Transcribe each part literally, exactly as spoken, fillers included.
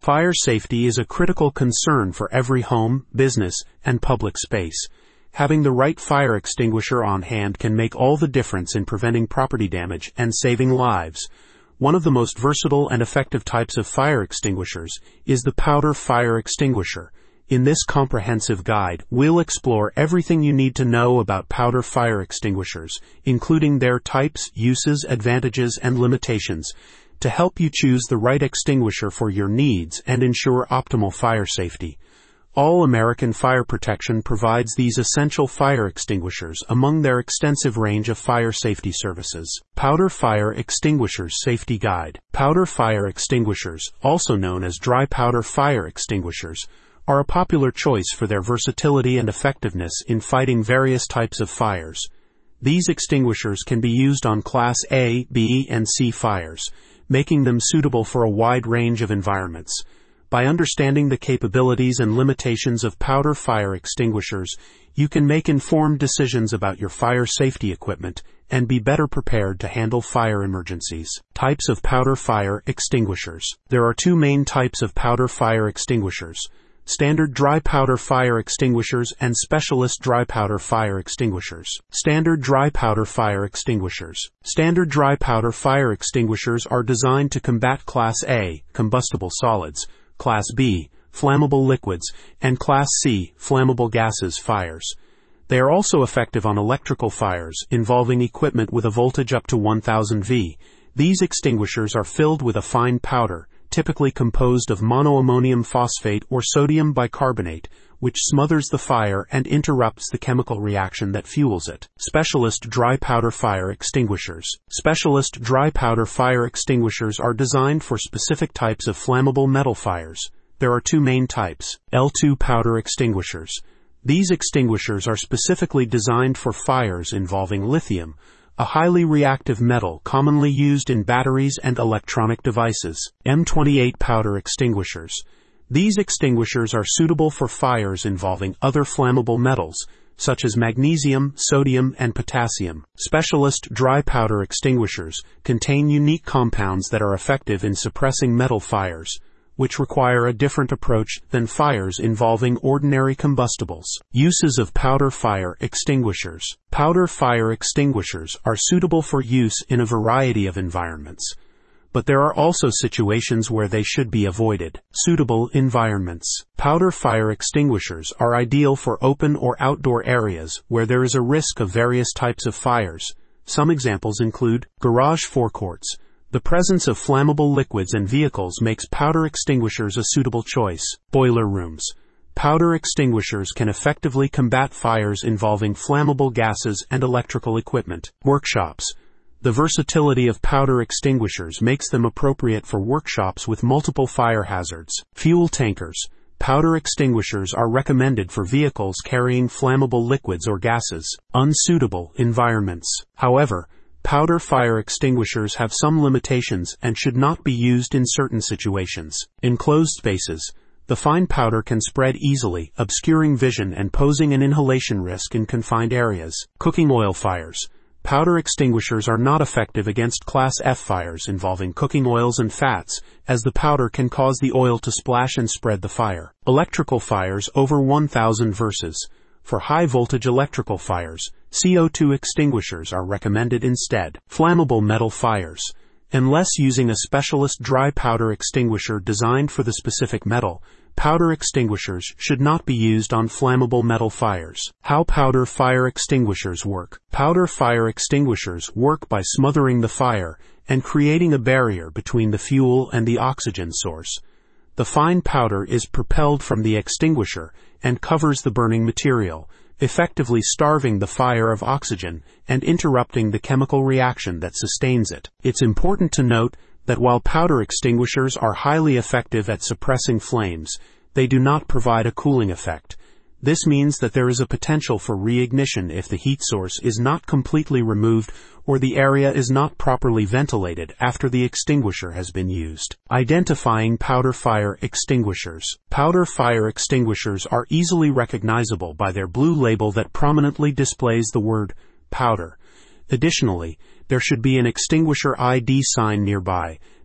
Fire safety is a critical concern for every home, business, and public space. Having the right fire extinguisher on hand can make all the difference in preventing property damage and saving lives. One of the most versatile and effective types of fire extinguishers is the powder fire extinguisher. In this comprehensive guide, we'll explore everything you need to know about powder fire extinguishers, including their types, uses, advantages, and limitations, to help you choose the right extinguisher for your needs and ensure optimal fire safety. All American Fire Protection provides these essential fire extinguishers among their extensive range of fire safety services. Powder Fire Extinguishers Safety Guide. Powder fire extinguishers, also known as dry powder fire extinguishers, are a popular choice for their versatility and effectiveness in fighting various types of fires. These extinguishers can be used on Class A, B, and C fires, making them suitable for a wide range of environments. By understanding the capabilities and limitations of powder fire extinguishers, you can make informed decisions about your fire safety equipment and be better prepared to handle fire emergencies. Types of powder fire extinguishers. There are two main types of powder fire extinguishers: standard dry powder fire extinguishers and specialist dry powder fire extinguishers. Standard dry powder fire extinguishers. Standard dry powder fire extinguishers are designed to combat Class A, combustible solids, Class B, flammable liquids, and Class C, flammable gases fires. They are also effective on electrical fires involving equipment with a voltage up to one thousand volts. These extinguishers are filled with a fine powder, typically composed of monoammonium phosphate or sodium bicarbonate, which smothers the fire and interrupts the chemical reaction that fuels it. Specialist dry powder fire extinguishers. Specialist dry powder fire extinguishers are designed for specific types of flammable metal fires. There are two main types. L two powder extinguishers. These extinguishers are specifically designed for fires involving lithium, a highly reactive metal commonly used in batteries and electronic devices. M twenty-eight powder extinguishers. These extinguishers are suitable for fires involving other flammable metals, such as magnesium, sodium, and potassium. Specialist dry powder extinguishers contain unique compounds that are effective in suppressing metal fires, which require a different approach than fires involving ordinary combustibles. Uses of powder fire extinguishers. Powder fire extinguishers are suitable for use in a variety of environments, but there are also situations where they should be avoided. Suitable environments. Powder fire extinguishers are ideal for open or outdoor areas where there is a risk of various types of fires. Some examples include garage forecourts. The presence of flammable liquids and vehicles makes powder extinguishers a suitable choice. Boiler rooms. Powder extinguishers can effectively combat fires involving flammable gases and electrical equipment. Workshops. The versatility of powder extinguishers makes them appropriate for workshops with multiple fire hazards. Fuel tankers. Powder extinguishers are recommended for vehicles carrying flammable liquids or gases. Unsuitable environments. However, powder fire extinguishers have some limitations and should not be used in certain situations. Enclosed spaces. The fine powder can spread easily, obscuring vision and posing an inhalation risk in confined areas. Cooking oil fires. Powder extinguishers are not effective against Class F fires involving cooking oils and fats, as the powder can cause the oil to splash and spread the fire. Electrical fires over one thousand volts. For high-voltage electrical fires, C O two extinguishers are recommended instead. Flammable metal fires. Unless using a specialist dry powder extinguisher designed for the specific metal, powder extinguishers should not be used on flammable metal fires. How powder fire extinguishers work. Powder fire extinguishers work by smothering the fire and creating a barrier between the fuel and the oxygen source. The fine powder is propelled from the extinguisher and covers the burning material, effectively starving the fire of oxygen and interrupting the chemical reaction that sustains it. It's important to note that while powder extinguishers are highly effective at suppressing flames, they do not provide a cooling effect. This means that there is a potential for reignition if the heat source is not completely removed or the area is not properly ventilated after the extinguisher has been used. Identifying powder fire extinguishers. Powder fire extinguishers are easily recognizable by their blue label that prominently displays the word powder. Additionally, there should be an extinguisher I D sign nearby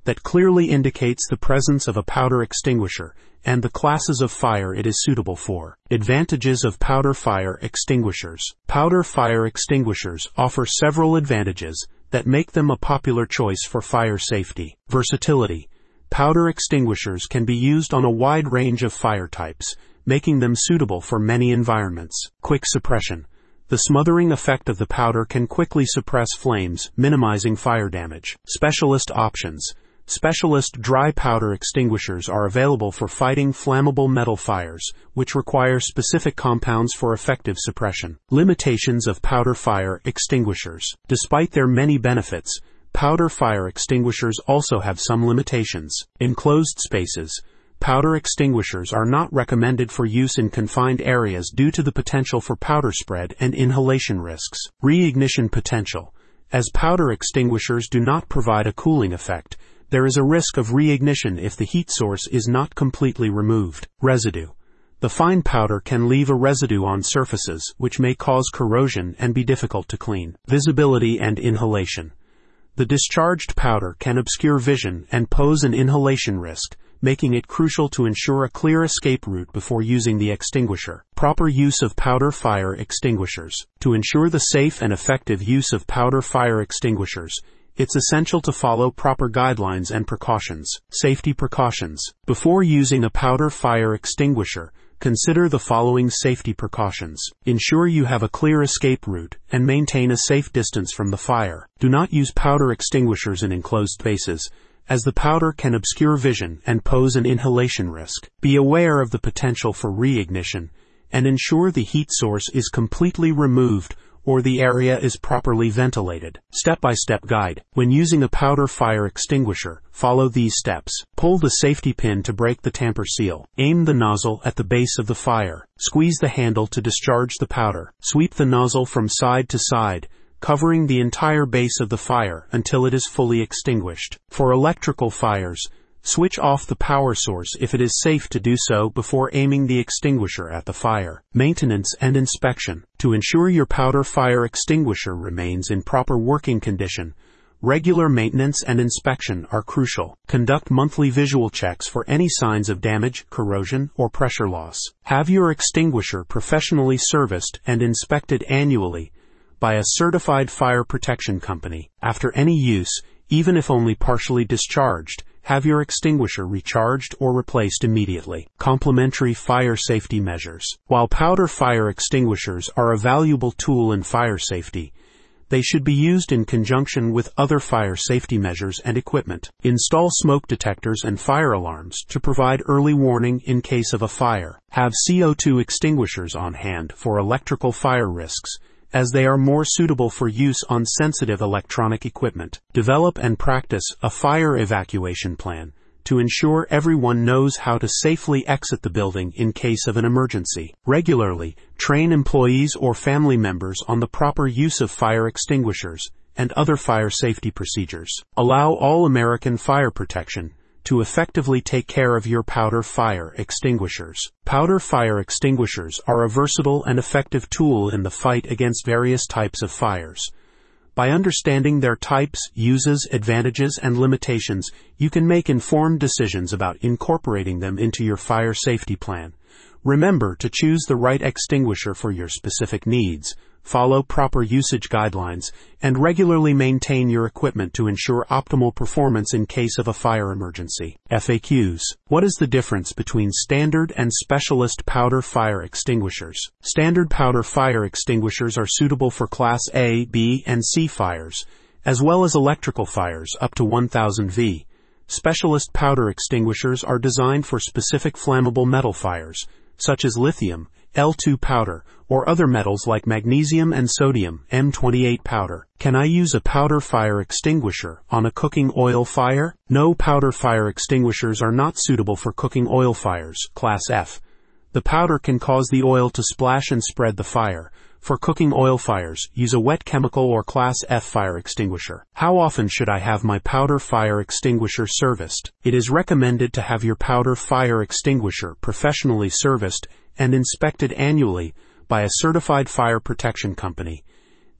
that clearly indicates the presence of a powder extinguisher and the classes of fire it is suitable for. Advantages of powder fire extinguishers. Powder fire extinguishers offer several advantages that make them a popular choice for fire safety. Versatility. Powder extinguishers can be used on a wide range of fire types, making them suitable for many environments. Quick suppression. The smothering effect of the powder can quickly suppress flames, minimizing fire damage. Specialist options. Specialist dry powder extinguishers are available for fighting flammable metal fires, which require specific compounds for effective suppression. Limitations of powder fire extinguishers. Despite their many benefits, powder fire extinguishers also have some limitations. Enclosed spaces. Powder extinguishers are not recommended for use in confined areas due to the potential for powder spread and inhalation risks. Reignition potential. As powder extinguishers do not provide a cooling effect, there is a risk of reignition if the heat source is not completely removed. Residue. The fine powder can leave a residue on surfaces, which may cause corrosion and be difficult to clean. Visibility and inhalation. The discharged powder can obscure vision and pose an inhalation risk, making it crucial to ensure a clear escape route before using the extinguisher. Proper use of powder fire extinguishers. To ensure the safe and effective use of powder fire extinguishers, it's essential to follow proper guidelines and precautions. Safety precautions. Before using a powder fire extinguisher, consider the following safety precautions. Ensure you have a clear escape route and maintain a safe distance from the fire. Do not use powder extinguishers in enclosed spaces, as the powder can obscure vision and pose an inhalation risk. Be aware of the potential for reignition and ensure the heat source is completely removed or the area is properly ventilated. Step-by-step guide. When using a powder fire extinguisher, follow these steps. Pull the safety pin to break the tamper seal. Aim the nozzle at the base of the fire. Squeeze the handle to discharge the powder. Sweep the nozzle from side to side, covering the entire base of the fire until it is fully extinguished. For electrical fires, switch off the power source if it is safe to do so before aiming the extinguisher at the fire. Maintenance and inspection. To ensure your powder fire extinguisher remains in proper working condition, regular maintenance and inspection are crucial. Conduct monthly visual checks for any signs of damage, corrosion, or pressure loss. Have your extinguisher professionally serviced and inspected annually by a certified fire protection company. After any use, even if only partially discharged, have your extinguisher recharged or replaced immediately. Complementary fire safety measures. While powder fire extinguishers are a valuable tool in fire safety, they should be used in conjunction with other fire safety measures and equipment. Install smoke detectors and fire alarms to provide early warning in case of a fire. Have C O two extinguishers on hand for electrical fire risks, as they are more suitable for use on sensitive electronic equipment. Develop and practice a fire evacuation plan to ensure everyone knows how to safely exit the building in case of an emergency. Regularly, train employees or family members on the proper use of fire extinguishers and other fire safety procedures. Allow All American Fire Protection to effectively take care of your powder fire extinguishers. Powder fire extinguishers are a versatile and effective tool in the fight against various types of fires. By understanding their types, uses, advantages, and limitations, you can make informed decisions about incorporating them into your fire safety plan. Remember to choose the right extinguisher for your specific needs, follow proper usage guidelines, and regularly maintain your equipment to ensure optimal performance in case of a fire emergency. F A Qs. What is the difference between standard and specialist powder fire extinguishers? Standard powder fire extinguishers are suitable for Class A, B, and C fires, as well as electrical fires up to one thousand volts. Specialist powder extinguishers are designed for specific flammable metal fires, such as lithium, L two powder, or other metals like magnesium and sodium, M twenty-eight powder. Can I use a powder fire extinguisher on a cooking oil fire? No, powder fire extinguishers are not suitable for cooking oil fires, Class F. The powder can cause the oil to splash and spread the fire. For cooking oil fires, use a wet chemical or Class F fire extinguisher. How often should I have my powder fire extinguisher serviced? It is recommended to have your powder fire extinguisher professionally serviced and inspected annually by a certified fire protection company.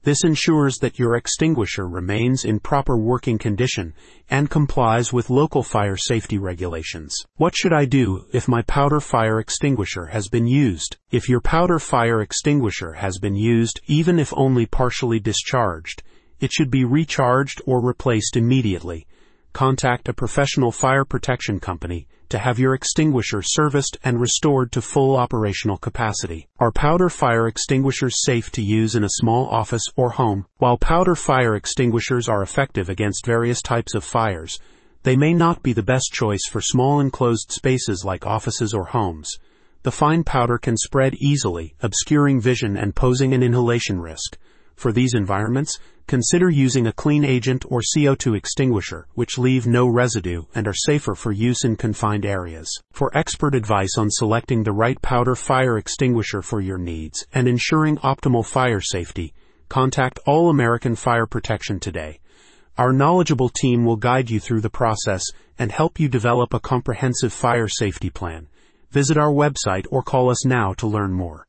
This ensures that your extinguisher remains in proper working condition and complies with local fire safety regulations. What should I do if my powder fire extinguisher has been used? If your powder fire extinguisher has been used, even if only partially discharged, it should be recharged or replaced immediately. Contact a professional fire protection company to have your extinguisher serviced and restored to full operational capacity. Are powder fire extinguishers safe to use in a small office or home? While powder fire extinguishers are effective against various types of fires, they may not be the best choice for small enclosed spaces like offices or homes. The fine powder can spread easily, obscuring vision and posing an inhalation risk. For these environments, consider using a clean agent or C O two extinguisher, which leave no residue and are safer for use in confined areas. For expert advice on selecting the right powder fire extinguisher for your needs and ensuring optimal fire safety, contact All American Fire Protection today. Our knowledgeable team will guide you through the process and help you develop a comprehensive fire safety plan. Visit our website or call us now to learn more.